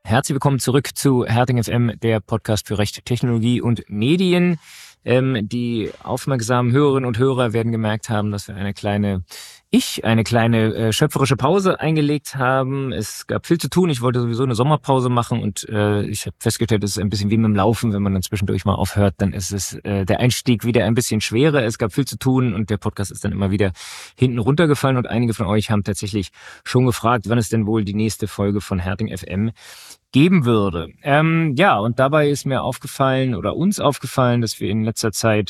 Herzlich willkommen zurück zu Herting FM, der Podcast für Recht, Technologie und Medien. Die aufmerksamen Hörerinnen und Hörer werden gemerkt haben, dass wir eine kleine schöpferische Pause eingelegt haben. Es gab viel zu tun. Ich wollte sowieso eine Sommerpause machen und ich habe festgestellt, es ist ein bisschen wie mit dem Laufen. Wenn man dann zwischendurch mal aufhört, dann ist es der Einstieg wieder ein bisschen schwerer. Es gab viel zu tun und der Podcast ist dann immer wieder hinten runtergefallen und einige von euch haben tatsächlich schon gefragt, wann es denn wohl die nächste Folge von Herting FM geben würde. Und dabei ist mir aufgefallen oder uns aufgefallen, dass wir in letzter Zeit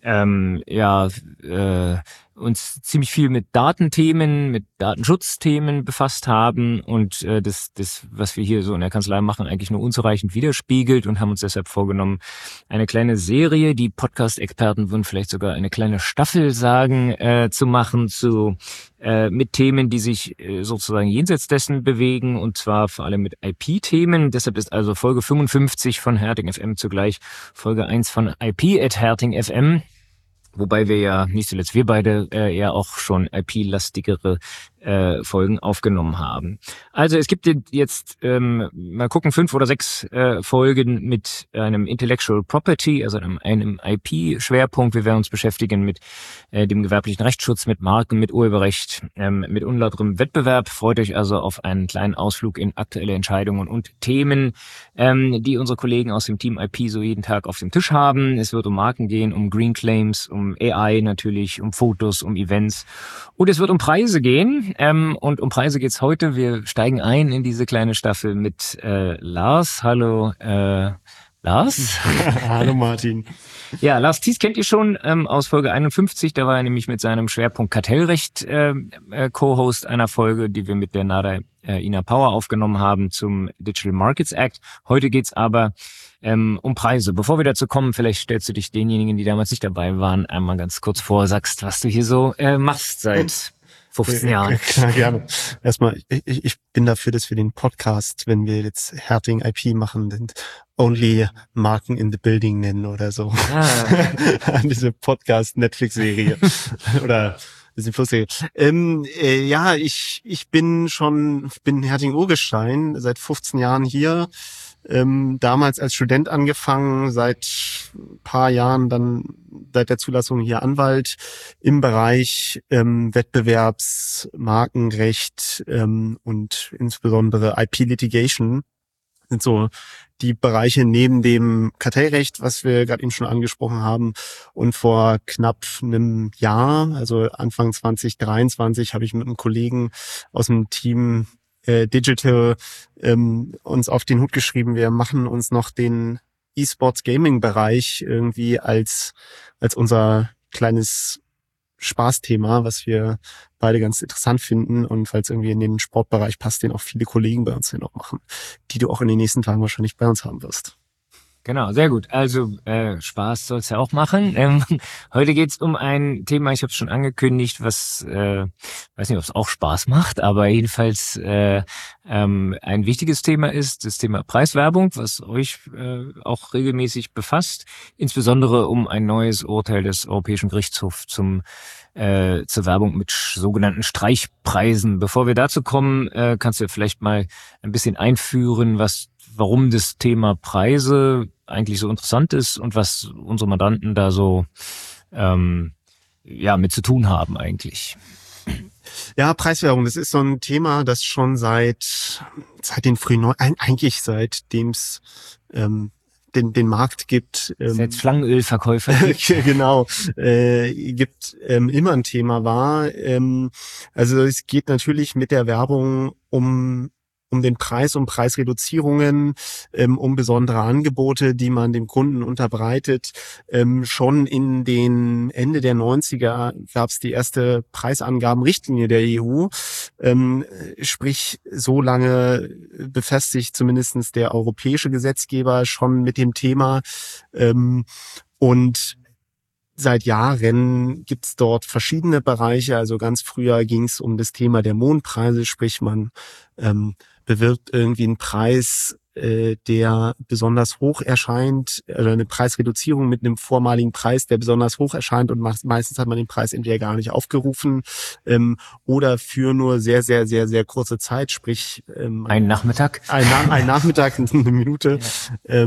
uns ziemlich viel mit Datenthemen, mit Datenschutzthemen befasst haben und das, was wir hier so in der Kanzlei machen, eigentlich nur unzureichend widerspiegelt und haben uns deshalb vorgenommen, eine kleine Serie, die Podcast-Experten würden vielleicht sogar eine kleine Staffel sagen, zu machen mit Themen, die sich sozusagen jenseits dessen bewegen und zwar vor allem mit IP-Themen. Deshalb ist also Folge 55 von Herting FM zugleich Folge 1 von IP@Herting FM. Wobei wir ja, nicht zuletzt wir beide, eher auch schon IP-lastigere Folgen aufgenommen haben. Also es gibt jetzt, mal gucken, 5 oder 6 Folgen mit einem Intellectual Property, also einem IP-Schwerpunkt. Wir werden uns beschäftigen mit dem gewerblichen Rechtsschutz, mit Marken, mit Urheberrecht, mit unlauterem Wettbewerb. Freut euch also auf einen kleinen Ausflug in aktuelle Entscheidungen und Themen, die unsere Kollegen aus dem Team IP so jeden Tag auf dem Tisch haben. Es wird um Marken gehen, um Green Claims, um AI natürlich, um Fotos, um Events und es wird um Preise gehen. Und um Preise geht's heute. Wir steigen ein in diese kleine Staffel mit Lars. Hallo Lars. Hallo Martin. Ja, Lars Thies kennt ihr schon aus Folge 51. Da war er nämlich mit seinem Schwerpunkt Kartellrecht Co-Host einer Folge, die wir mit der Nada Ina Power aufgenommen haben zum Digital Markets Act. Heute geht's aber um Preise. Bevor wir dazu kommen, vielleicht stellst du dich denjenigen, die damals nicht dabei waren, einmal ganz kurz vor, sagst, was du hier so machst seit 15 Jahren. Klar, gerne. Erstmal, ich bin dafür, dass wir den Podcast, wenn wir jetzt Herting IP machen, den Only Marken in the Building nennen oder so. Diese Podcast-Netflix-Serie. Oder bisschen Flussserie. Ich bin Herting-Urgestein, seit 15 Jahren hier. Damals als Student angefangen, seit ein paar Jahren dann seit der Zulassung hier Anwalt im Bereich Wettbewerbs-, Markenrecht und insbesondere IP-Litigation sind so die Bereiche neben dem Kartellrecht, was wir gerade eben schon angesprochen haben. Und vor knapp einem Jahr, also Anfang 2023, habe ich mit einem Kollegen aus dem Team Digital uns auf den Hut geschrieben, wir machen uns noch den E-Sports Gaming Bereich irgendwie als unser kleines Spaßthema, was wir beide ganz interessant finden und weil es irgendwie in den Sportbereich passt, den auch viele Kollegen bei uns hier noch machen, die du auch in den nächsten Tagen wahrscheinlich bei uns haben wirst. Genau, sehr gut. Also Spaß soll's ja auch machen. Heute geht's um ein Thema, ich habe es schon angekündigt, was, weiß nicht, ob es auch Spaß macht, aber jedenfalls ein wichtiges Thema ist, das Thema Preiswerbung, was euch auch regelmäßig befasst, insbesondere um ein neues Urteil des Europäischen Gerichtshofs zur Werbung mit sogenannten Streichpreisen. Bevor wir dazu kommen, kannst du vielleicht mal ein bisschen einführen, warum das Thema Preise eigentlich so interessant ist und was unsere Mandanten da so mit zu tun haben eigentlich. Ja, Preiswerbung, das ist so ein Thema, das schon seit den frühen eigentlich seitdem es den Markt gibt. Seit Schlangenölverkäufer. Genau, gibt immer ein Thema war. Also es geht natürlich mit der Werbung um den Preis, um Preisreduzierungen, um besondere Angebote, die man dem Kunden unterbreitet. Schon in den Ende der 90er gab es die erste Preisangabenrichtlinie der EU. Sprich, so lange befasst sich zumindest der europäische Gesetzgeber schon mit dem Thema. Und seit Jahren gibt's dort verschiedene Bereiche. Also ganz früher ging's um das Thema der Mondpreise, sprich man bewirbt irgendwie einen Preis der besonders hoch erscheint, oder eine Preisreduzierung mit einem vormaligen Preis, der besonders hoch erscheint, und meistens hat man den Preis entweder gar nicht aufgerufen oder für nur sehr, sehr, sehr, sehr kurze Zeit, sprich Ein Nachmittag? Ein Nachmittag, eine Minute. Ja.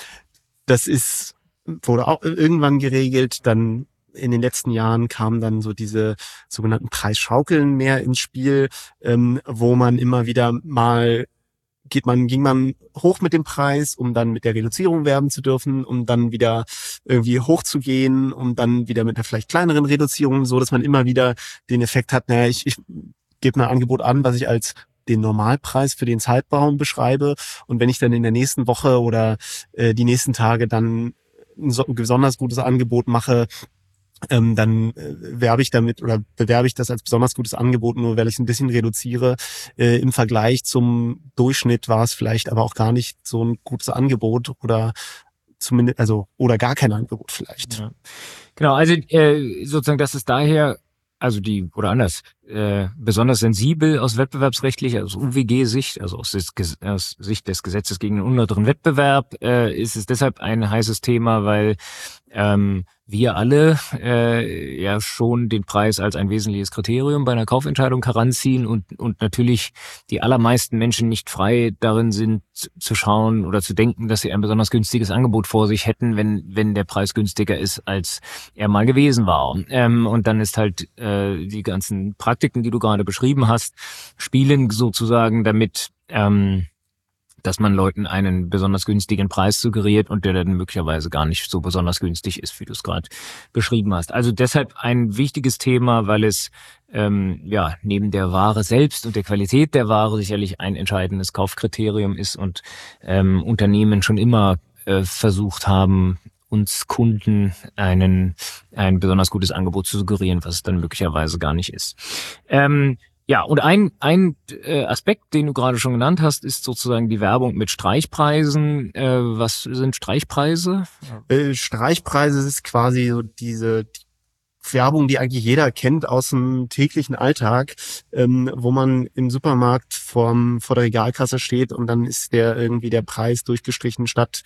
Das wurde auch irgendwann geregelt. Dann in den letzten Jahren kamen dann so diese sogenannten Preisschaukeln mehr ins Spiel, wo man immer wieder mal ging man hoch mit dem Preis, um dann mit der Reduzierung werben zu dürfen, um dann wieder irgendwie hochzugehen, um dann wieder mit einer vielleicht kleineren Reduzierung, so dass man immer wieder den Effekt hat, naja, ich gebe ein Angebot an, was ich als den Normalpreis für den Zeitraum beschreibe, und wenn ich dann in der nächsten Woche oder die nächsten Tage dann ein besonders gutes Angebot mache, dann werbe ich damit oder bewerbe ich das als besonders gutes Angebot, nur weil ich es ein bisschen reduziere. Im Vergleich zum Durchschnitt war es vielleicht aber auch gar nicht so ein gutes Angebot oder zumindest, oder gar kein Angebot vielleicht. Ja. Genau, also sozusagen, das ist daher, also besonders sensibel aus wettbewerbsrechtlicher, aus UWG-Sicht, also aus Sicht des Gesetzes gegen den unlauteren Wettbewerb, ist es deshalb ein heißes Thema, weil wir alle ja schon den Preis als ein wesentliches Kriterium bei einer Kaufentscheidung heranziehen und natürlich die allermeisten Menschen nicht frei darin sind zu schauen oder zu denken, dass sie ein besonders günstiges Angebot vor sich hätten, wenn der Preis günstiger ist, als er mal gewesen war. Und dann ist halt die ganzen Praktiken, die du gerade beschrieben hast, spielen sozusagen damit, dass man Leuten einen besonders günstigen Preis suggeriert und der dann möglicherweise gar nicht so besonders günstig ist, wie du es gerade beschrieben hast. Also deshalb ein wichtiges Thema, weil es neben der Ware selbst und der Qualität der Ware sicherlich ein entscheidendes Kaufkriterium ist und Unternehmen schon immer versucht haben, uns Kunden ein besonders gutes Angebot zu suggerieren, was es dann möglicherweise gar nicht ist. Ja, und ein Aspekt, den du gerade schon genannt hast, ist sozusagen die Werbung mit Streichpreisen. Was sind Streichpreise? Streichpreise ist quasi so diese Werbung, die eigentlich jeder kennt aus dem täglichen Alltag, wo man im Supermarkt vor der Regalkasse steht und dann ist irgendwie der Preis durchgestrichen, statt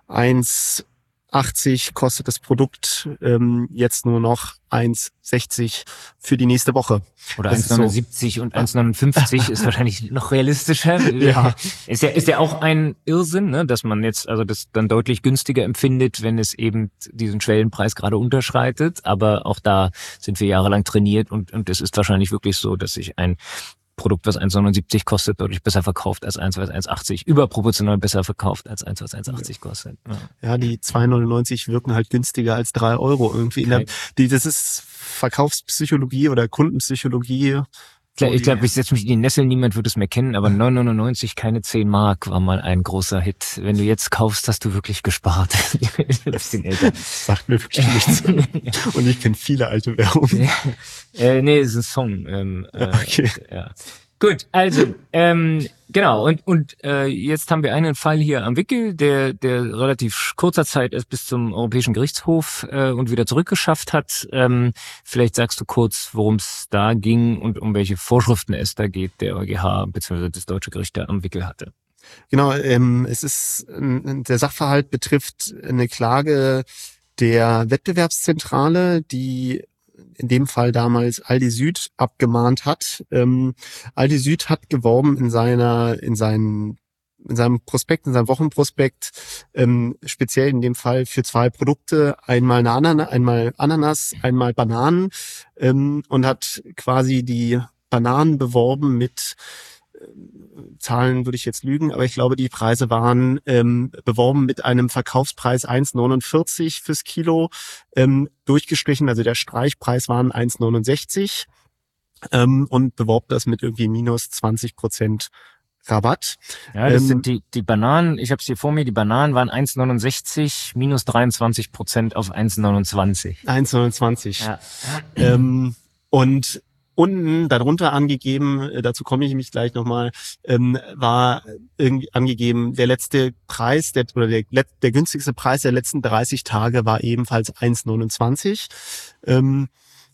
1,80 kostet das Produkt jetzt nur noch 1,60 für die nächste Woche. Oder 1,79 so. Und 1,59 ist wahrscheinlich noch realistischer. Ja. Ist ja auch ein Irrsinn, ne, dass man jetzt das dann deutlich günstiger empfindet, wenn es eben diesen Schwellenpreis gerade unterschreitet. Aber auch da sind wir jahrelang trainiert und es ist wahrscheinlich wirklich so, dass sich ein Produkt, was 1,79 kostet, deutlich besser verkauft als eins, was 1,80, überproportional besser verkauft als eins, was 1,80 kostet. Ja, die 2,99 wirken halt günstiger als 3 Euro irgendwie. Okay. Das ist Verkaufspsychologie oder Kundenpsychologie. Ich glaube, ich setze mich in die Nessel, niemand wird es mehr kennen, aber 9,99, keine 10 Mark war mal ein großer Hit. Wenn du jetzt kaufst, hast du wirklich gespart. Das sagt mir wirklich nichts. Und ich kenne viele alte Werbungen. Nee, es ist ein Song. Okay. Ja. Gut, also genau, und jetzt haben wir einen Fall hier am Wickel, der relativ kurzer Zeit erst bis zum Europäischen Gerichtshof und wieder zurückgeschafft hat. Vielleicht sagst du kurz, worum es da ging und um welche Vorschriften es da geht, der EuGH bzw. das Deutsche Gericht da am Wickel hatte. Genau, es ist der Sachverhalt betrifft eine Klage der Wettbewerbszentrale, die in dem Fall damals Aldi Süd abgemahnt hat. Aldi Süd hat geworben in seinem Prospekt, in seinem Wochenprospekt, speziell in dem Fall für 2 Produkte, einmal Ananas, einmal Bananen, und hat quasi die Bananen beworben mit Zahlen würde ich jetzt lügen, aber ich glaube, die Preise waren beworben mit einem Verkaufspreis 1,49 fürs Kilo, durchgestrichen, also der Streichpreis waren 1,69 und beworben das mit irgendwie minus 20% Rabatt. Ja, das sind die Bananen, ich habe es hier vor mir, die Bananen waren 1,69, minus 23% auf 1,29. 1,29. Ja. Und unten darunter angegeben, dazu komme ich mich gleich nochmal, war irgendwie angegeben, der letzte Preis, der günstigste Preis der letzten 30 Tage war ebenfalls 1,29.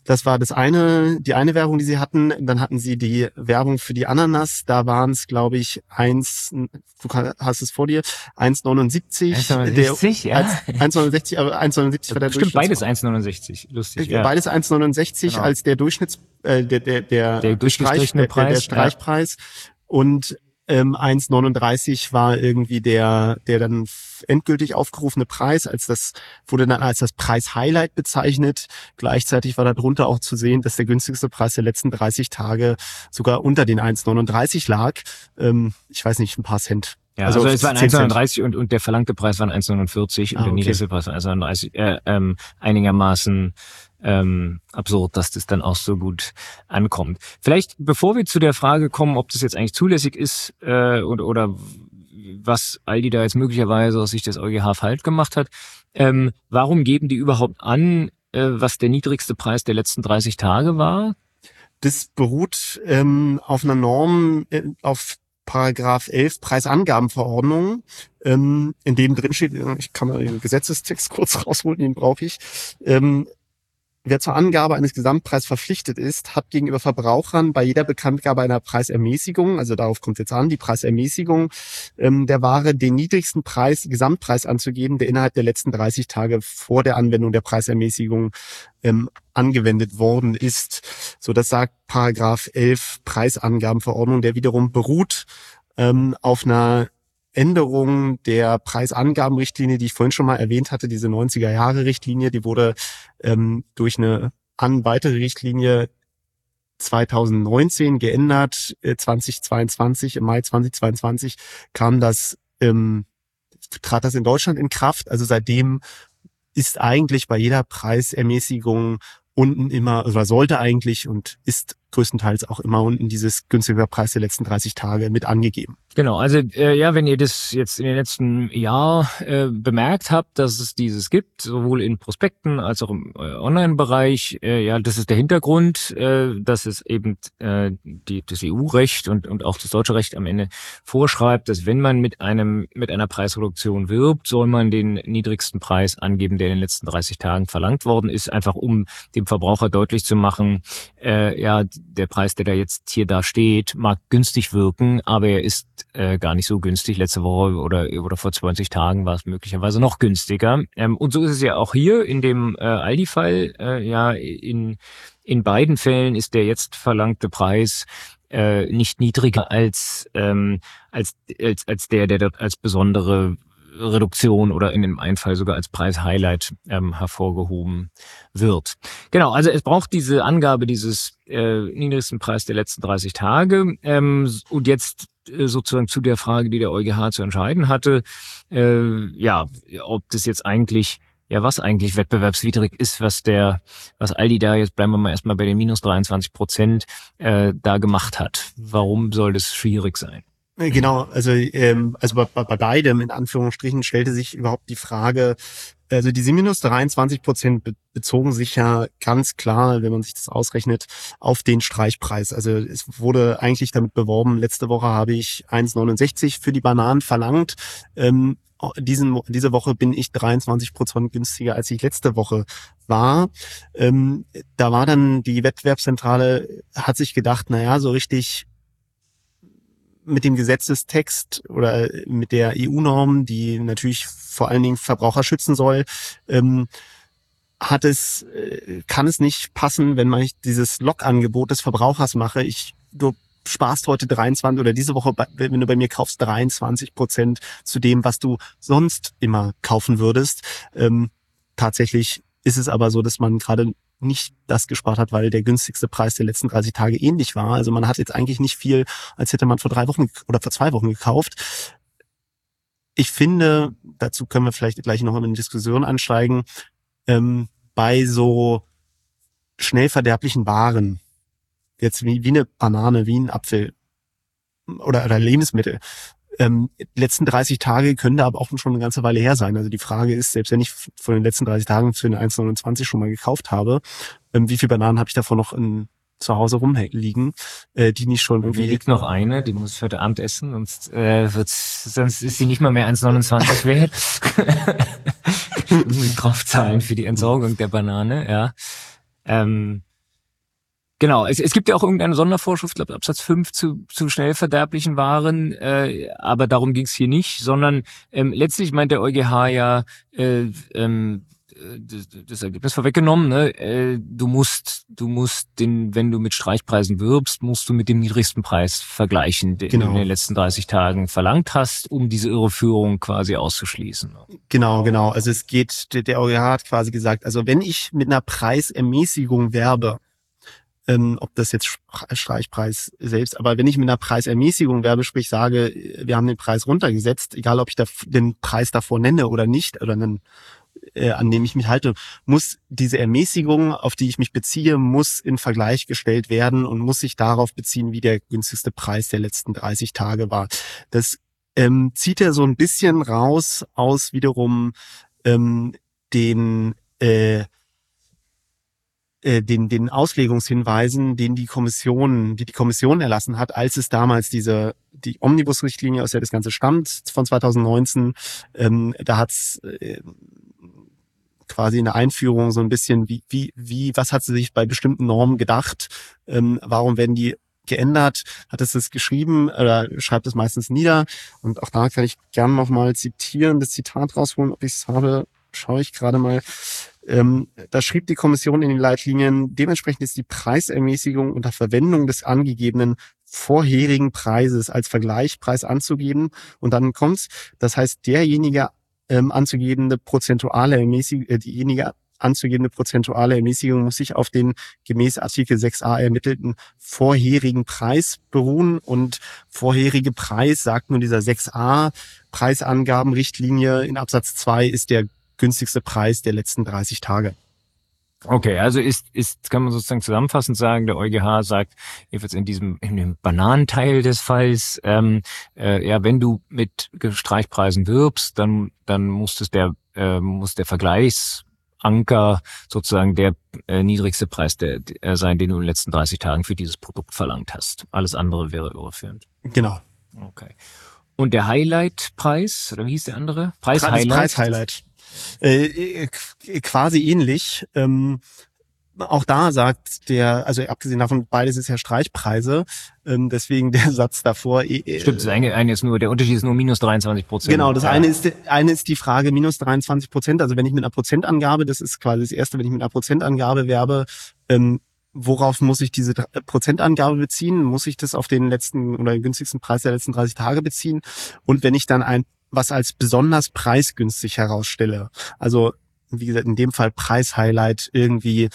Das war die eine Werbung, die sie hatten. Dann hatten sie die Werbung für die Ananas. Da waren es, glaube ich, du hast es vor dir, 1,79. 1,69, ja. 1,69, aber 1,79 war der Stimmt, beides Durchschnittspreis. 1,69. Lustig, ja. Beides 1,69 Genau. als der Der durchgestrichene Preis. Der Streichpreis. Und 1,39 war irgendwie der dann endgültig aufgerufene Preis, wurde dann als das Preis-Highlight bezeichnet. Gleichzeitig war darunter auch zu sehen, dass der günstigste Preis der letzten 30 Tage sogar unter den 1,39 lag. Ich weiß nicht, ein paar Cent. Ja, also es waren 1,39 und der verlangte Preis waren 1,49 und der niedrigste Preis war 1,39, einigermaßen absurd, dass das dann auch so gut ankommt. Vielleicht, bevor wir zu der Frage kommen, ob das jetzt eigentlich zulässig ist oder was Aldi da jetzt möglicherweise aus Sicht des EuGH falsch gemacht hat, warum geben die überhaupt an, was der niedrigste Preis der letzten 30 Tage war? Das beruht auf einer Norm, auf Paragraph 11 Preisangabenverordnung, in dem drin steht, ich kann mal den Gesetzestext kurz rausholen, den brauche ich. Wer zur Angabe eines Gesamtpreises verpflichtet ist, hat gegenüber Verbrauchern bei jeder Bekanntgabe einer Preisermäßigung, also darauf kommt es jetzt an, die Preisermäßigung der Ware, den niedrigsten Gesamtpreis anzugeben, der innerhalb der letzten 30 Tage vor der Anwendung der Preisermäßigung angewendet worden ist. So, das sagt Paragraph 11 Preisangabenverordnung, der wiederum beruht auf einer Änderung der Preisangabenrichtlinie, die ich vorhin schon mal erwähnt hatte, diese 90er-Jahre-Richtlinie, die wurde durch eine weitere Richtlinie 2019 geändert. 2022, im Mai 2022 trat das in Deutschland in Kraft. Also seitdem ist eigentlich bei jeder Preisermäßigung unten immer, oder sollte eigentlich und ist größtenteils auch immer unten dieses günstige Preis der letzten 30 Tage mit angegeben. Genau, also wenn ihr das jetzt in den letzten Jahr bemerkt habt, dass es dieses gibt, sowohl in Prospekten als auch im Online-Bereich, das ist der Hintergrund, dass es eben das EU-Recht und auch das deutsche Recht am Ende vorschreibt, dass wenn man mit einer Preisreduktion wirbt, soll man den niedrigsten Preis angeben, der in den letzten 30 Tagen verlangt worden ist, einfach um dem Verbraucher deutlich zu machen, der Preis, der da jetzt hier da steht, mag günstig wirken, aber er ist gar nicht so günstig. Letzte Woche oder vor 20 Tagen war es möglicherweise noch günstiger. Und so ist es ja auch hier in dem Aldi-Fall. In beiden Fällen ist der jetzt verlangte Preis nicht niedriger als der dort als besondere Reduktion oder in dem einen Fall sogar als Preis-Highlight hervorgehoben wird. Genau, also es braucht diese Angabe dieses niedrigsten Preis der letzten 30 Tage. Und jetzt sozusagen zu der Frage, die der EuGH zu entscheiden hatte, ob das jetzt eigentlich was eigentlich wettbewerbswidrig ist, was Aldi da jetzt, bleiben wir mal erstmal bei den minus 23%, da gemacht hat. Warum soll das schwierig sein? Genau, also bei beidem in Anführungsstrichen stellte sich überhaupt die Frage, also diese minus 23% bezogen sich ja ganz klar, wenn man sich das ausrechnet, auf den Streichpreis. Also es wurde eigentlich damit beworben, letzte Woche habe ich 1,69 für die Bananen verlangt. Diese Woche bin ich 23% günstiger, als ich letzte Woche war. Da war dann die Wettbewerbszentrale, hat sich gedacht, so richtig mit dem Gesetzestext oder mit der EU-Norm, die natürlich vor allen Dingen Verbraucher schützen soll, kann es nicht passen, wenn man dieses Log-Angebot des Verbrauchers mache. Du sparst heute 23 oder diese Woche, wenn du bei mir kaufst, 23% zu dem, was du sonst immer kaufen würdest. Tatsächlich ist es aber so, dass man gerade nicht das gespart hat, weil der günstigste Preis der letzten 30 Tage ähnlich war. Also man hat jetzt eigentlich nicht viel, als hätte man vor 3 Wochen oder vor 2 Wochen gekauft. Ich finde, dazu können wir vielleicht gleich noch in eine Diskussion ansteigen, bei so schnell verderblichen Waren, jetzt wie eine Banane, wie ein Apfel oder Lebensmittel, letzten 30 Tage können da aber auch schon eine ganze Weile her sein. Also die Frage ist, selbst wenn ich von den letzten 30 Tagen für eine 1,29 schon mal gekauft habe, wie viele Bananen habe ich davon noch zu Hause rumliegen, die nicht schon irgendwie... Mir liegt noch eine, die muss ich heute Abend essen, sonst ist sie nicht mal mehr 1,29 wert. Irgendwie draufzahlen für die Entsorgung der Banane, ja. Genau, es gibt ja auch irgendeine Sondervorschrift, ich glaube Absatz 5 zu schnell verderblichen Waren, aber darum ging es hier nicht, sondern letztlich meint der EuGH ja, das Ergebnis vorweggenommen, ne? Du musst wenn du mit Streichpreisen wirbst, musst du mit dem niedrigsten Preis vergleichen, den du in den letzten 30 Tagen verlangt hast, um diese Irreführung quasi auszuschließen. Genau. Also es geht, der EuGH hat quasi gesagt, also wenn ich mit einer Preisermäßigung werbe, ob das jetzt Streichpreis selbst, aber wenn ich mit einer Preisermäßigung werbe, sprich sage, wir haben den Preis runtergesetzt, egal ob ich den Preis davor nenne oder nicht, oder an dem ich mich halte, muss diese Ermäßigung, auf die ich mich beziehe, muss in Vergleich gestellt werden und muss sich darauf beziehen, wie der günstigste Preis der letzten 30 Tage war. Das zieht er so ein bisschen raus aus wiederum den Auslegungshinweisen, die Kommission erlassen hat, als es damals die Omnibus-Richtlinie, aus der das Ganze stammt, von 2019, da hat's quasi in der Einführung so ein bisschen was hat sie sich bei bestimmten Normen gedacht, warum werden die geändert, hat es geschrieben oder schreibt es meistens nieder, und auch da kann ich gerne nochmal zitieren, das Zitat rausholen, ob ich es habe, schaue ich gerade mal. Da schrieb die Kommission in den Leitlinien, dementsprechend ist die Preisermäßigung unter Verwendung des angegebenen vorherigen Preises als Vergleichspreis anzugeben, und dann kommt's, das heißt, derjenige anzugebende prozentuale Ermäßigung muss sich auf den gemäß Artikel 6a ermittelten vorherigen Preis beruhen, und vorherige Preis, sagt nun dieser 6a Preisangabenrichtlinie in Absatz 2, ist der günstigste Preis der letzten 30 Tage. Okay, also kann man sozusagen zusammenfassend sagen, der EuGH sagt, jedenfalls in dem Bananenteil des Falls, wenn du mit Streichpreisen wirbst, dann muss der Vergleichsanker sozusagen der niedrigste Preis sein, den du in den letzten 30 Tagen für dieses Produkt verlangt hast. Alles andere wäre irreführend. Genau. Okay. Und der Highlight-Preis, oder wie hieß der andere? Preis-Highlight. Quasi ähnlich. Auch da sagt also abgesehen davon, beides ist ja Streichpreise, deswegen der Satz davor. Stimmt, das eine ist nur, der Unterschied ist nur minus 23%. Genau, das eine ist die Frage minus 23%. Also wenn ich mit einer Prozentangabe, das ist quasi das erste, wenn ich mit einer Prozentangabe werbe, worauf muss ich diese Prozentangabe beziehen? Muss ich das auf den letzten oder den günstigsten Preis der letzten 30 Tage beziehen? Und wenn ich dann was als besonders preisgünstig herausstelle, also wie gesagt, in dem Fall Preis-Highlight irgendwie,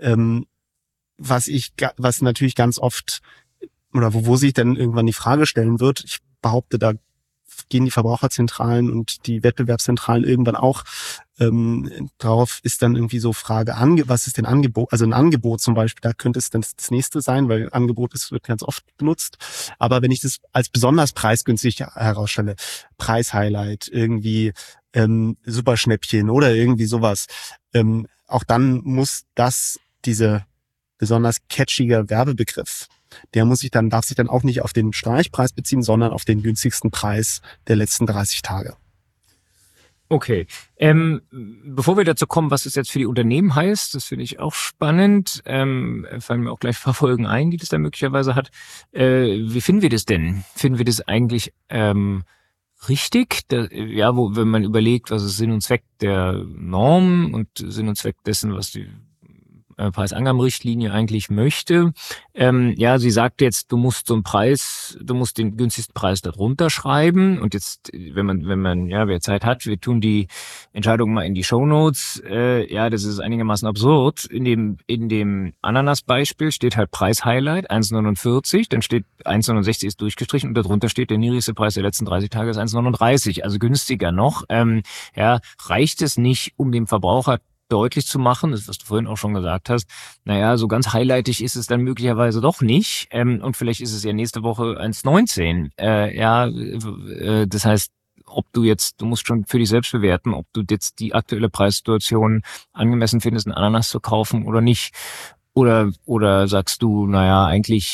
was natürlich ganz oft, oder wo sich dann irgendwann die Frage stellen wird, ich behaupte, da gehen die Verbraucherzentralen und die Wettbewerbszentralen irgendwann auch drauf, ist dann irgendwie so Frage, was ist denn Angebot? Also ein Angebot zum Beispiel, da könnte es dann das nächste sein, weil Angebot wird ganz oft benutzt. Aber wenn ich das als besonders preisgünstig herausstelle, Preis-Highlight, irgendwie Superschnäppchen oder irgendwie sowas, auch dann muss diese besonders catchiger Werbebegriff, darf sich dann auch nicht auf den Streichpreis beziehen, sondern auf den günstigsten Preis der letzten 30 Tage. Okay. Bevor wir dazu kommen, was es jetzt für die Unternehmen heißt, das finde ich auch spannend, fallen mir auch gleich ein paar Folgen ein, die das da möglicherweise hat. Wie finden wir das denn? Finden wir das eigentlich richtig? Wenn man überlegt, was ist Sinn und Zweck der Norm und Sinn und Zweck dessen, was die Preisangabenrichtlinie eigentlich möchte. Sie sagt jetzt, du musst den günstigsten Preis darunter schreiben. Und jetzt, wer Zeit hat, wir tun die Entscheidung mal in die Shownotes. Das ist einigermaßen absurd. In dem Ananas-Beispiel steht halt Preis-Highlight 1,49, dann steht 1,69 ist durchgestrichen und darunter steht der niedrigste Preis der letzten 30 Tage ist 1,39, also günstiger noch. Reicht es nicht, um dem Verbraucher deutlich zu machen, das, was du vorhin auch schon gesagt hast, so ganz highlightig ist es dann möglicherweise doch nicht. Und vielleicht ist es ja nächste Woche 1,19. Das heißt, du musst schon für dich selbst bewerten, ob du jetzt die aktuelle Preissituation angemessen findest, einen Ananas zu kaufen oder nicht. Oder sagst du, eigentlich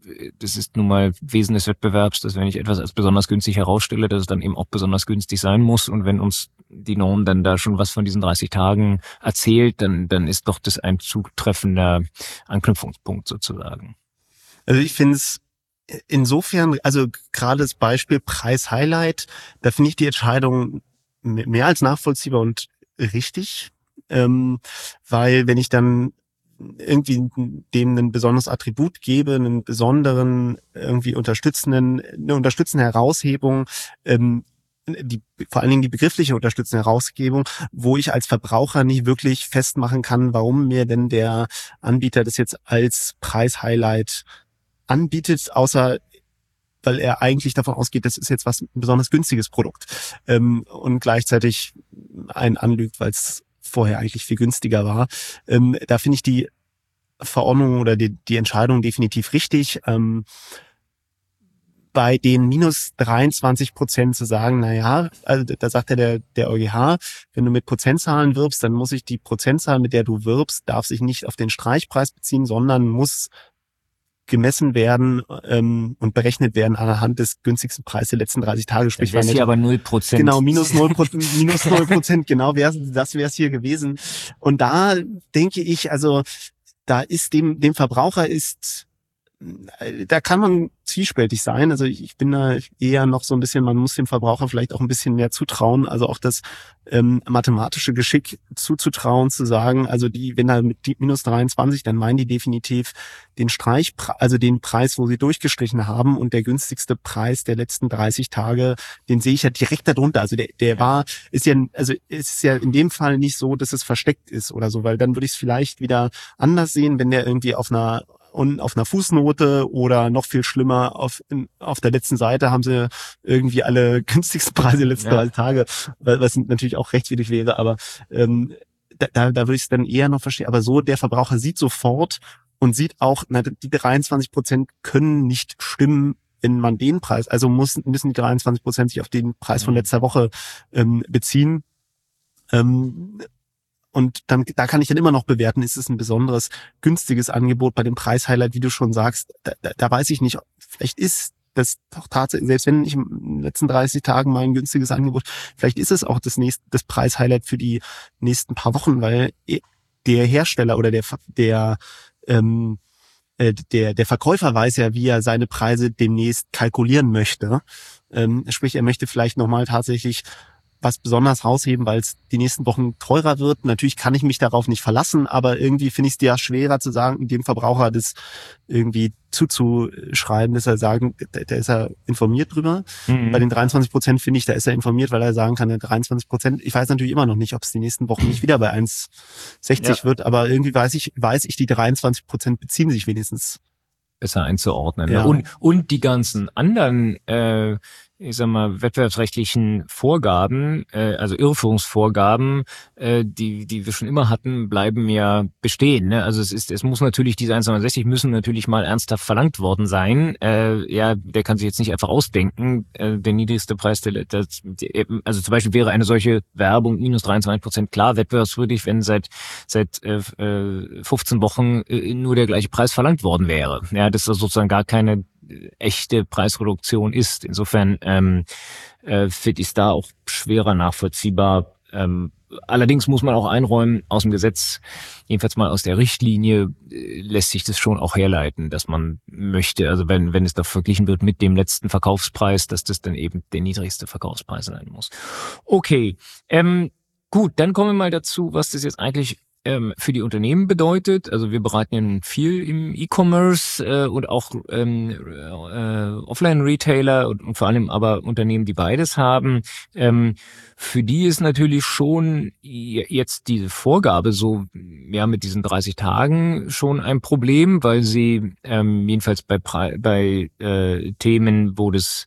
das ist nun mal Wesen des Wettbewerbs, dass wenn ich etwas als besonders günstig herausstelle, dass es dann eben auch besonders günstig sein muss. Und wenn uns die Norm dann da schon was von diesen 30 Tagen erzählt, dann ist doch das ein zutreffender Anknüpfungspunkt sozusagen. Also ich finde es insofern, also gerade das Beispiel Preis-Highlight, da finde ich die Entscheidung mehr als nachvollziehbar und richtig, weil wenn ich dann irgendwie dem ein besonderes Attribut gebe, einen besonderen, irgendwie eine unterstützende Heraushebung, vor allen Dingen die begriffliche unterstützende Herausgebung, wo ich als Verbraucher nicht wirklich festmachen kann, warum mir denn der Anbieter das jetzt als Preis-Highlight anbietet, außer weil er eigentlich davon ausgeht, das ist jetzt ein besonders günstiges Produkt, und gleichzeitig einen anlügt, weil es vorher eigentlich viel günstiger war. Da finde ich die Verordnung oder die Entscheidung definitiv richtig. Bei den minus 23% zu sagen, naja, also da sagt ja der EuGH, wenn du mit Prozentzahlen wirbst, dann muss sich die Prozentzahl, mit der du wirbst, darf sich nicht auf den Streichpreis beziehen, sondern muss gemessen werden und berechnet werden anhand des günstigsten Preises der letzten 30 Tage. Sprich, das wäre hier aber 0%. Genau, minus 0%, genau das wäre es hier gewesen. Und da denke ich, also da ist dem Verbraucher da kann man zwiespältig sein. Also ich bin da eher noch so ein bisschen, man muss dem Verbraucher vielleicht auch ein bisschen mehr zutrauen, also auch das mathematische Geschick zuzutrauen, zu sagen, also wenn da mit minus 23, dann meinen die definitiv den also den Preis, wo sie durchgestrichen haben, und der günstigste Preis der letzten 30 Tage, den sehe ich ja direkt darunter. Also ist ja in dem Fall nicht so, dass es versteckt ist oder so, weil dann würde ich es vielleicht wieder anders sehen, wenn der irgendwie auf einer Fußnote oder noch viel schlimmer auf der letzten Seite haben sie irgendwie alle günstigsten Preise der letzten 30 Tage, was natürlich auch rechtswidrig wäre, aber da würde ich es dann eher noch verstehen. Aber so, der Verbraucher sieht sofort und sieht auch, die 23% können nicht stimmen, wenn man den Preis, also müssen die 23% sich auf den Preis von letzter Woche beziehen. Und dann, da kann ich dann immer noch bewerten, ist es ein besonderes, günstiges Angebot bei dem Preis-Highlight, wie du schon sagst. Da weiß ich nicht, vielleicht ist das doch tatsächlich, selbst wenn ich in den letzten 30 Tagen mal ein günstiges Angebot, vielleicht ist es auch das Preis-Highlight für die nächsten paar Wochen, weil der Hersteller oder der Verkäufer weiß ja, wie er seine Preise demnächst kalkulieren möchte. Sprich, er möchte vielleicht nochmal tatsächlich was besonders rausheben, weil es die nächsten Wochen teurer wird. Natürlich kann ich mich darauf nicht verlassen, aber irgendwie finde ich es ja schwerer zu sagen, dem Verbraucher das irgendwie zuzuschreiben, dass er sagen, da ist er informiert drüber. Mhm. Bei den 23% finde ich, da ist er informiert, weil er sagen kann, 23%, ich weiß natürlich immer noch nicht, ob es die nächsten Wochen nicht wieder bei 1,60 wird, aber irgendwie weiß ich, die 23% beziehen sich wenigstens. Besser einzuordnen. Ja. Und die ganzen anderen ich sag mal, wettbewerbsrechtlichen Vorgaben, also Irreführungsvorgaben, die wir schon immer hatten, bleiben ja bestehen. Ne? Also es muss natürlich, diese 1,69 müssen natürlich mal ernsthaft verlangt worden sein. Der kann sich jetzt nicht einfach ausdenken. Der niedrigste Preis, also zum Beispiel wäre eine solche Werbung minus 23% klar wettbewerbswürdig, wenn seit 15 Wochen nur der gleiche Preis verlangt worden wäre. Ja, das ist sozusagen gar keine echte Preisreduktion ist. Insofern finde ich es da auch schwerer nachvollziehbar. Allerdings muss man auch einräumen, aus dem Gesetz, jedenfalls mal aus der Richtlinie, lässt sich das schon auch herleiten, dass man möchte, also wenn es da verglichen wird mit dem letzten Verkaufspreis, dass das dann eben der niedrigste Verkaufspreis sein muss. Okay, gut, dann kommen wir mal dazu, was das jetzt eigentlich für die Unternehmen bedeutet. Also wir beraten ja nun viel im E-Commerce und auch Offline-Retailer und vor allem aber Unternehmen, die beides haben. Für die ist natürlich schon jetzt diese Vorgabe so, ja, mit diesen 30 Tagen schon ein Problem, weil sie jedenfalls bei Themen, wo das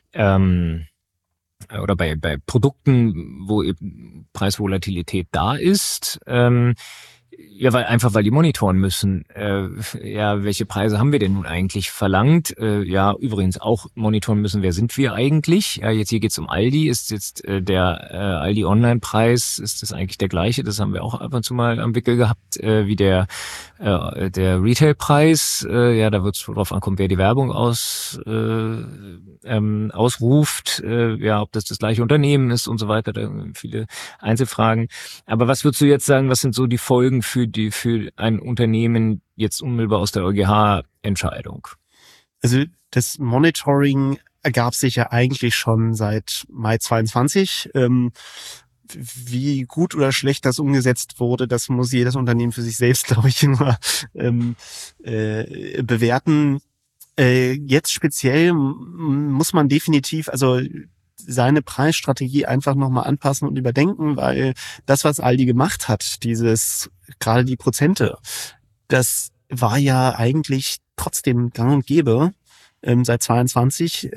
oder bei Produkten, wo eben Preisvolatilität da ist, Ja, weil die monitoren müssen. Ja, welche Preise haben wir denn nun eigentlich verlangt? Ja, übrigens auch monitoren müssen, wer sind wir eigentlich? Ja, jetzt hier geht's um Aldi. Ist jetzt der Aldi Online-Preis, ist das eigentlich der gleiche? Das haben wir auch ab und zu mal am Wickel gehabt, wie der Retail-Preis. Ja, da wird es drauf ankommen, wer die Werbung ausruft. Ja, ob das gleiche Unternehmen ist und so weiter. Da viele Einzelfragen. Aber was würdest du jetzt sagen, was sind so die Folgen für ein Unternehmen jetzt unmittelbar aus der EuGH-Entscheidung? Also das Monitoring ergab sich ja eigentlich schon seit Mai 22. Wie gut oder schlecht das umgesetzt wurde, das muss jedes Unternehmen für sich selbst, glaube ich, immer bewerten. Jetzt speziell muss man definitiv, also seine Preisstrategie einfach nochmal anpassen und überdenken, weil das, was Aldi gemacht hat, gerade die Prozente, das war ja eigentlich trotzdem gang und gäbe seit 22.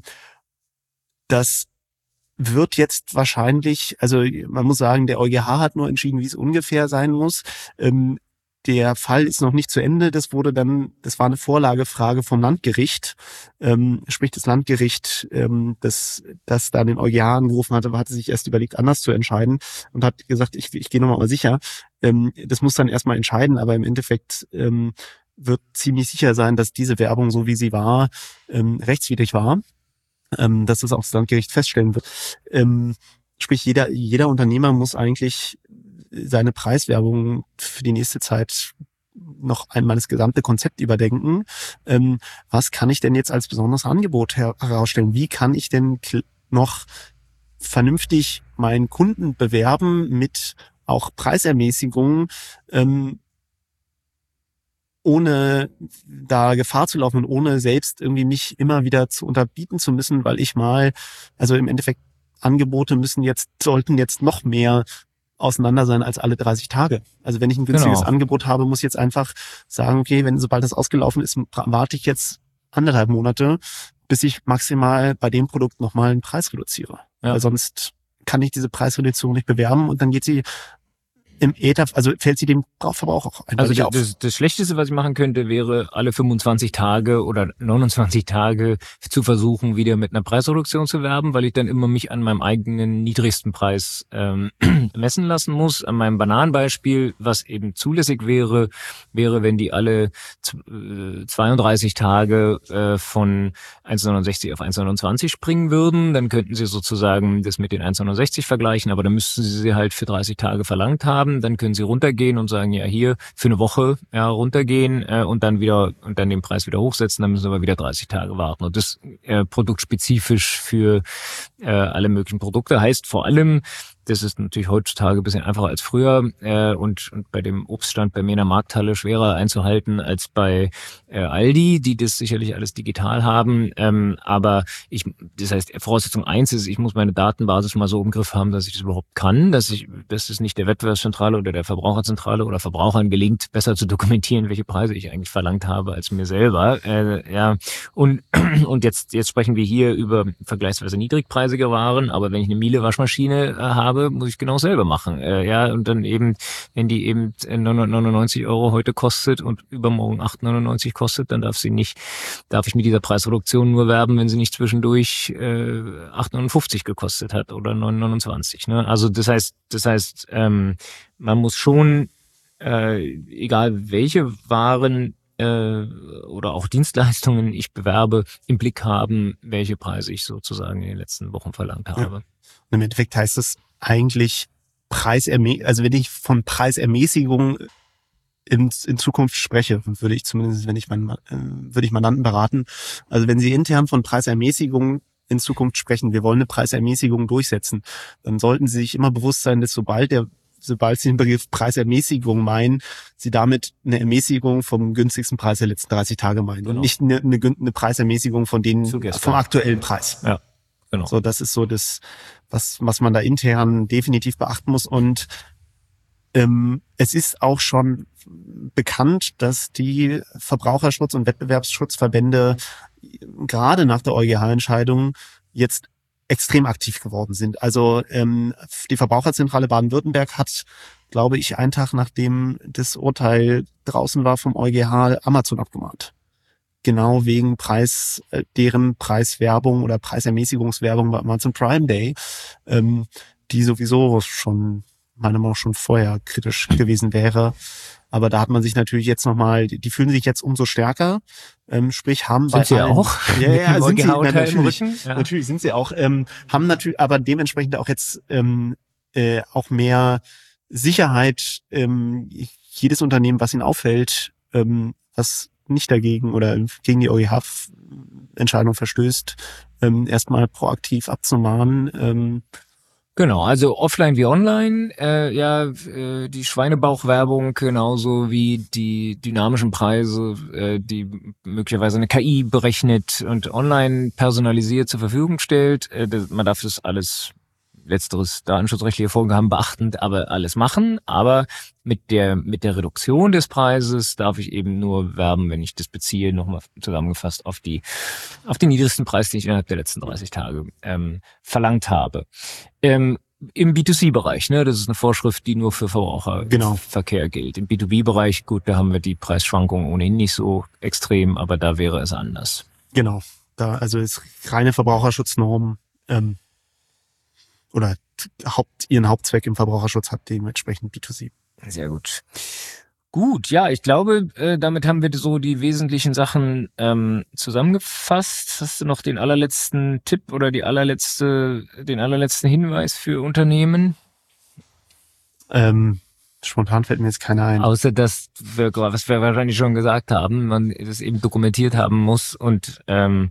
Das wird jetzt wahrscheinlich, also man muss sagen, der EuGH hat nur entschieden, wie es ungefähr sein muss. Der Fall ist noch nicht zu Ende. Das war eine Vorlagefrage vom Landgericht. Sprich, das Landgericht, das da den EuGH angerufen hatte sich erst überlegt, anders zu entscheiden und hat gesagt, ich gehe nochmal sicher. Das muss dann erstmal entscheiden, aber im Endeffekt wird ziemlich sicher sein, dass diese Werbung, so wie sie war, rechtswidrig war. Dass das auch das Landgericht feststellen wird. Sprich, jeder Unternehmer muss eigentlich seine Preiswerbung für die nächste Zeit noch einmal das gesamte Konzept überdenken. Was kann ich denn jetzt als besonderes Angebot herausstellen? Wie kann ich denn noch vernünftig meinen Kunden bewerben mit auch Preisermäßigungen, ohne da Gefahr zu laufen und ohne selbst irgendwie mich immer wieder zu unterbieten zu müssen, weil also im Endeffekt Angebote sollten jetzt noch mehr auseinander sein als alle 30 Tage. Also wenn ich ein günstiges Angebot habe, muss ich jetzt einfach sagen, okay, sobald das ausgelaufen ist, warte ich jetzt 1,5 Monate, bis ich maximal bei dem Produkt nochmal einen Preis reduziere. Ja. Weil sonst kann ich diese Preisreduzierung nicht bewerben und dann geht sie im Äther, also fällt sie dem Verbraucher auch eindeutig auf. Das Schlechteste, was ich machen könnte, wäre alle 25 Tage oder 29 Tage zu versuchen, wieder mit einer Preisreduktion zu werben, weil ich dann immer mich an meinem eigenen niedrigsten Preis messen lassen muss. An meinem Bananenbeispiel, was eben zulässig wäre, wenn die alle 32 Tage von 1,69 auf 1,29 springen würden, dann könnten sie sozusagen das mit den 1,69 vergleichen, aber dann müssten sie halt für 30 Tage verlangt haben. Dann können sie runtergehen und sagen, ja, hier für eine Woche runtergehen und dann den Preis wieder hochsetzen, dann müssen wir wieder 30 Tage warten. Und das produktspezifisch für alle möglichen Produkte heißt vor allem, das ist natürlich heutzutage ein bisschen einfacher als früher und bei dem Obststand bei mir in der Markthalle schwerer einzuhalten als bei Aldi, die das sicherlich alles digital haben. Aber das heißt, Voraussetzung 1 ist, ich muss meine Datenbasis mal so im Griff haben, dass ich das überhaupt kann, dass es nicht der Wettbewerbszentrale oder der Verbraucherzentrale oder Verbrauchern gelingt, besser zu dokumentieren, welche Preise ich eigentlich verlangt habe als mir selber. Ja. Und jetzt sprechen wir hier über vergleichsweise niedrigpreisige Waren, aber wenn ich eine Miele Waschmaschine habe, muss ich genau selber machen. Ja, und dann eben, wenn die eben 999 € heute kostet und übermorgen 8,99 kostet, dann darf ich mit dieser Preisreduktion nur werben, wenn sie nicht zwischendurch 8,59 gekostet hat oder 9,29. Ne? Also das heißt, man muss schon, egal welche Waren oder auch Dienstleistungen ich bewerbe, im Blick haben, welche Preise ich sozusagen in den letzten Wochen verlangt habe. Ja. Und im Endeffekt heißt es eigentlich also wenn ich von Preisermäßigung in Zukunft spreche, würde ich zumindest, würde ich Mandanten beraten. Also wenn Sie intern von Preisermäßigung in Zukunft sprechen, wir wollen eine Preisermäßigung durchsetzen, dann sollten Sie sich immer bewusst sein, dass sobald Sie den Begriff Preisermäßigung meinen, Sie damit eine Ermäßigung vom günstigsten Preis der letzten 30 Tage meinen. Genau. Und nicht eine Preisermäßigung vom aktuellen Preis. Ja, genau. So, das ist so das, was man da intern definitiv beachten muss. Und es ist auch schon bekannt, dass die Verbraucherschutz- und Wettbewerbsschutzverbände gerade nach der EuGH-Entscheidung jetzt extrem aktiv geworden sind. Also die Verbraucherzentrale Baden-Württemberg hat, glaube ich, einen Tag nachdem das Urteil draußen war vom EuGH, Amazon abgemahnt. Genau wegen deren Preiswerbung oder Preisermäßigungswerbung bei Amazon Prime Day, die sowieso schon, meiner Meinung nach, schon vorher kritisch gewesen wäre. Aber da hat man sich natürlich jetzt nochmal, die fühlen sich jetzt umso stärker, sprich haben sind sie auch? Ja, sind sie natürlich. Ja. Natürlich sind sie auch, haben natürlich, aber dementsprechend auch jetzt auch mehr Sicherheit. Jedes Unternehmen, was ihnen auffällt, was nicht dagegen oder gegen die EuGH-Entscheidung verstößt, erstmal proaktiv abzumahnen. Genau, also offline wie online, die Schweinebauchwerbung genauso wie die dynamischen Preise, die möglicherweise eine KI berechnet und online personalisiert zur Verfügung stellt. Man darf das alles, letzteres datenschutzrechtliche Vorgaben beachtend, aber alles machen. Aber mit der Reduktion des Preises darf ich eben nur werben, wenn ich das beziehe, nochmal zusammengefasst, auf den niedrigsten Preis, den ich innerhalb der letzten 30 Tage verlangt habe. Im B2C-Bereich, ne, das ist eine Vorschrift, die nur für Verbraucherverkehr gilt. Im B2B-Bereich, gut, da haben wir die Preisschwankungen ohnehin nicht so extrem, aber da wäre es anders. Genau, da also ist reine Verbraucherschutznorm oder ihren Hauptzweck im Verbraucherschutz hat dementsprechend B2C. Sehr gut. Gut, ja, ich glaube, damit haben wir so die wesentlichen Sachen zusammengefasst. Hast du noch den allerletzten Tipp oder den allerletzten Hinweis für Unternehmen? Spontan fällt mir jetzt keiner ein. Außer das, was wir wahrscheinlich schon gesagt haben, man das eben dokumentiert haben muss und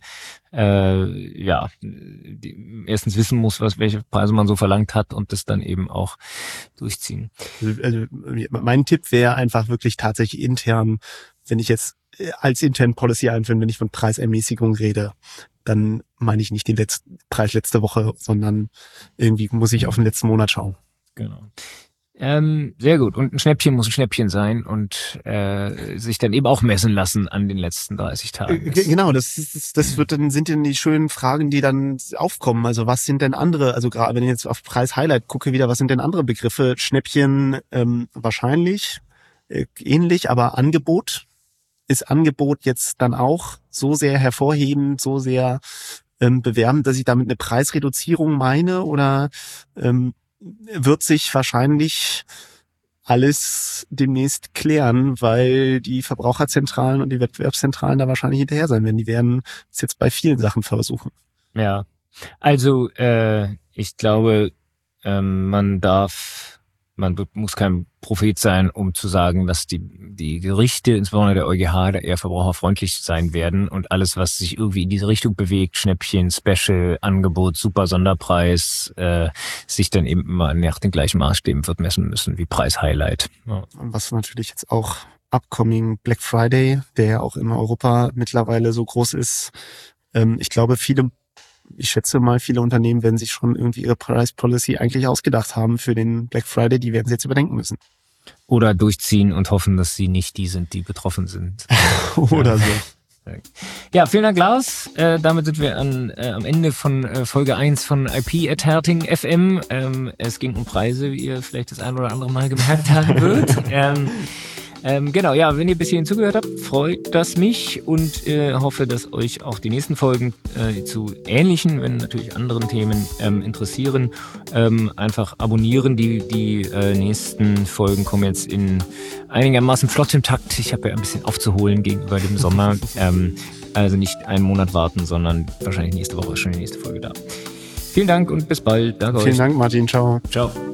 erstens wissen muss, welche Preise man so verlangt hat und das dann eben auch durchziehen. Also mein Tipp wäre einfach wirklich tatsächlich intern, wenn ich jetzt als intern Policy einführen, wenn ich von Preisermäßigung rede, dann meine ich nicht den Preis letzte Woche, sondern irgendwie muss ich auf den letzten Monat schauen. Genau. Sehr gut. Und ein Schnäppchen muss ein Schnäppchen sein und sich dann eben auch messen lassen an den letzten 30 Tagen. Genau, sind dann die schönen Fragen, die dann aufkommen. Also was sind denn andere, also gerade wenn ich jetzt auf Preis-Highlight gucke wieder, was sind denn andere Begriffe? Schnäppchen wahrscheinlich, ähnlich, aber Angebot. Ist Angebot jetzt dann auch so sehr hervorhebend, so sehr bewerbend, dass ich damit eine Preisreduzierung meine oder wird sich wahrscheinlich alles demnächst klären, weil die Verbraucherzentralen und die Wettbewerbszentralen da wahrscheinlich hinterher sein werden. Die werden es jetzt bei vielen Sachen versuchen. Ja, also ich glaube, man muss kein Prophet sein, um zu sagen, dass die Gerichte, insbesondere der EuGH, da eher verbraucherfreundlich sein werden und alles, was sich irgendwie in diese Richtung bewegt, Schnäppchen, Special, Angebot, super Sonderpreis, sich dann eben immer nach den gleichen Maßstäben wird messen müssen wie Preis-Highlight. Ja. Und was natürlich jetzt auch upcoming Black Friday, der ja auch in Europa mittlerweile so groß ist, ich schätze mal, viele Unternehmen werden sich schon irgendwie ihre Price Policy eigentlich ausgedacht haben für den Black Friday. Die werden sie jetzt überdenken müssen. Oder durchziehen und hoffen, dass sie nicht die sind, die betroffen sind. Oder so. Ja, vielen Dank, Lars. Damit sind wir am Ende von Folge 1 von IP at Herting FM. Es ging um Preise, wie ihr vielleicht das ein oder andere Mal gemerkt haben wird. Genau, ja, wenn ihr bis hierhin zugehört habt, freut das mich und hoffe, dass euch auch die nächsten Folgen zu ähnlichen, wenn natürlich anderen Themen interessieren. Einfach abonnieren. Die nächsten Folgen kommen jetzt in einigermaßen flottem Takt. Ich habe ja ein bisschen aufzuholen gegenüber dem Sommer. Also nicht einen Monat warten, sondern wahrscheinlich nächste Woche ist schon die nächste Folge da. Vielen Dank und bis bald. Danke euch. Vielen Dank, Martin. Ciao. Ciao.